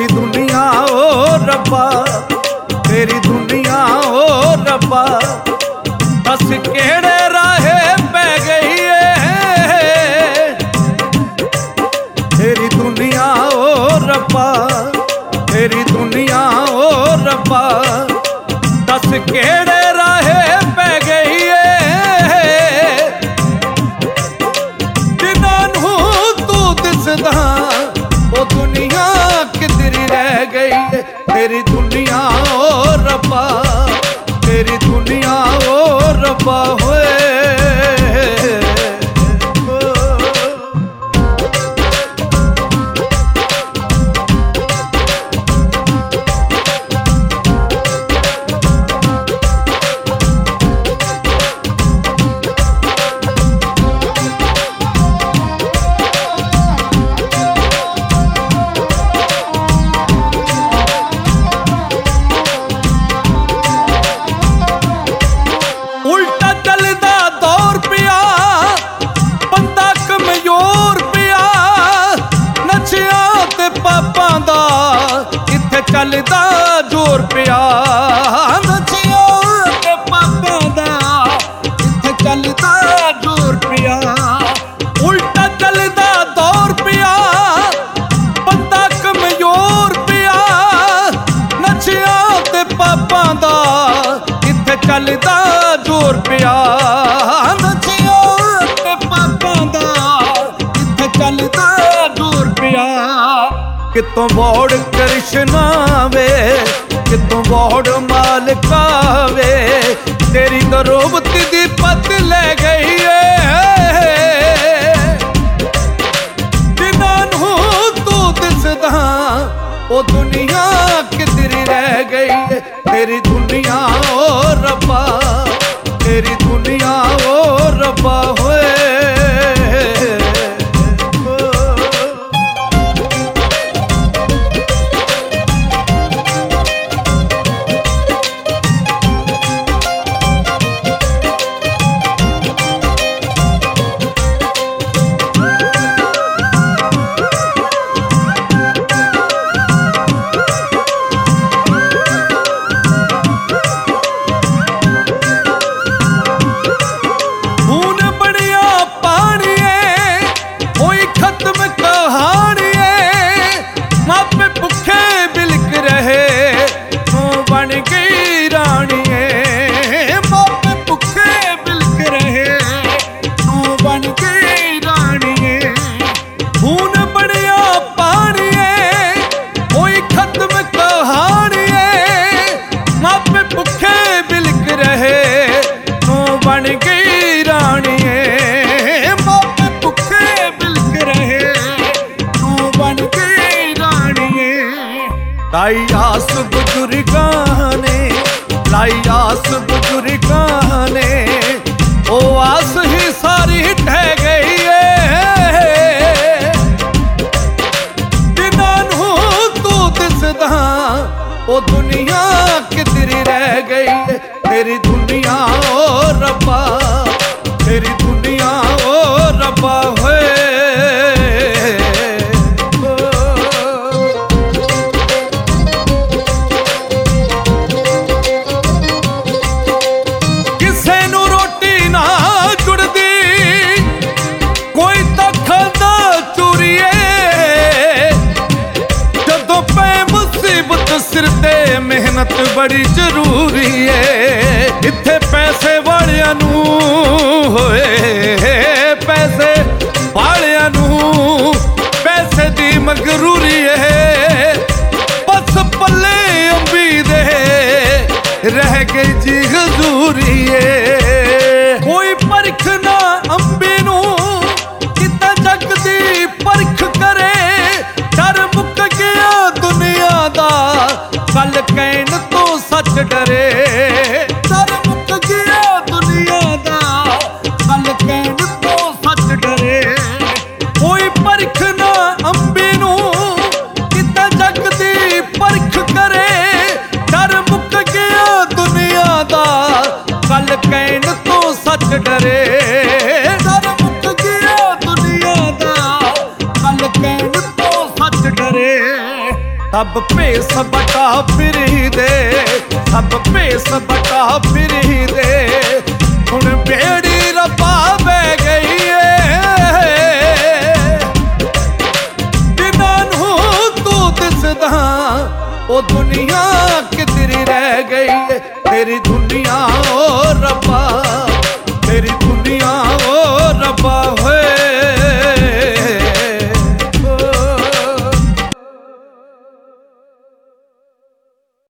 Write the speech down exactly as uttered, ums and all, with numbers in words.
तेरी दुनिया ओ रब्बा, तेरी दुनिया ओ रब्बा, बस केड़े राहे पै गई है। तेरी दुनिया ओ रब्बा, तेरी दुनिया ओ रब्बा, दस केड़े राहे पै गई है। जिन्हां नूं तू दिसदा ओ दुनिया किधरी रह गई है। तेरी दुनिया ओ रब्बा, तेरी दुनिया ओ रब्बा होए। चलदा जोर पिया नचिया ते पापा दा, इत्थे चलदा जोर पिया। उल्टा चलदा दौर पिया, बंदा कमजोर पिया, नचिया ते पापा दा, इत्थे चलदा जोर पिया। नचिया ते पापा दा, इत्थे चलदा जोर पिया। कितों बौड़ कृष्णा वे, कितों बौड़ मालिका वे, तेरी दरोबती दी पत ले गई है। जिन्हां नूं तू दिसदा ओ दुनिया किधरी रह गई है। तेरी दुनिया ओ रब्बा, तेरी दुनिया ओ रब्बा होए। लाई आस बुजुर्गां ने, लाई आस बुजुर्गां ने, ओ आस ही सारी ढह गई है। जिन्हां नूं तू दिसदा ओ दुनिया किधरी रह गई है। तेरी दुनिया ओ रब्बा, तेरी दुनिया ओ रब्बा होए। मेहनत बड़ी जरूरी है। इत्थे पैसे वालियां नूं होए, पैसे वालियां नूं पैसे दी मगरूरी है। बस पल्ले अंबी दे रह गई जी हजूरी है। कोई परख ना अंबी नूं, किता जग दी परख करे। डर मुक गया दुनिया दा, कल कहन तो सच डरे। डर मुक गया दुनिया दा, कल कहन तो सच डरे। कोई परख ना अंबी नूं, किता जग दी परख करे। डर मुक गया दुनिया दा, कल कहन तो सच डरे। डर मुक गया दुनिया दा, कल कहन तो सच डरे। ਸਭ ਭੇਸ ਬਟਾ ਫਿਰੀ ਦੇ, ਸਭ ਭੇਸ ਬਟਾ ਫਿਰੀ ਦੇ। ਹੁਣ ਬੇੜੀ ਰੱਬਾ ਬਹਿ ਗਈ ਏ, ਜਿਨ੍ਹਾਂ ਨੂੰ ਤੂੰ ਦਿਸਦਾ ਉਹ ਦੁਨੀਆ ਕਿਧਰ ਰਹਿ ਗਈ ਏ। ਤੇਰੀ ਦੁਨੀਆ ਓ ਰੱਬਾ